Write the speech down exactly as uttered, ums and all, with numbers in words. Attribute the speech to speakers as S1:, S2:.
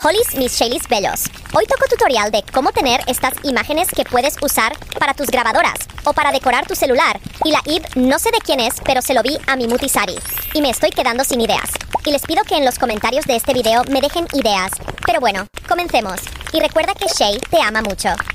S1: Holis mis Shaylis bellos. Hoy toco tutorial de cómo tener estas imágenes que puedes usar para tus grabadoras o para decorar tu celular. Y la I B no sé de quién es, pero se lo vi a mi Mutisari. Y me estoy quedando sin ideas. Y les pido que en los comentarios de este video me dejen ideas. Pero bueno, comencemos. Y recuerda que Shay te ama mucho.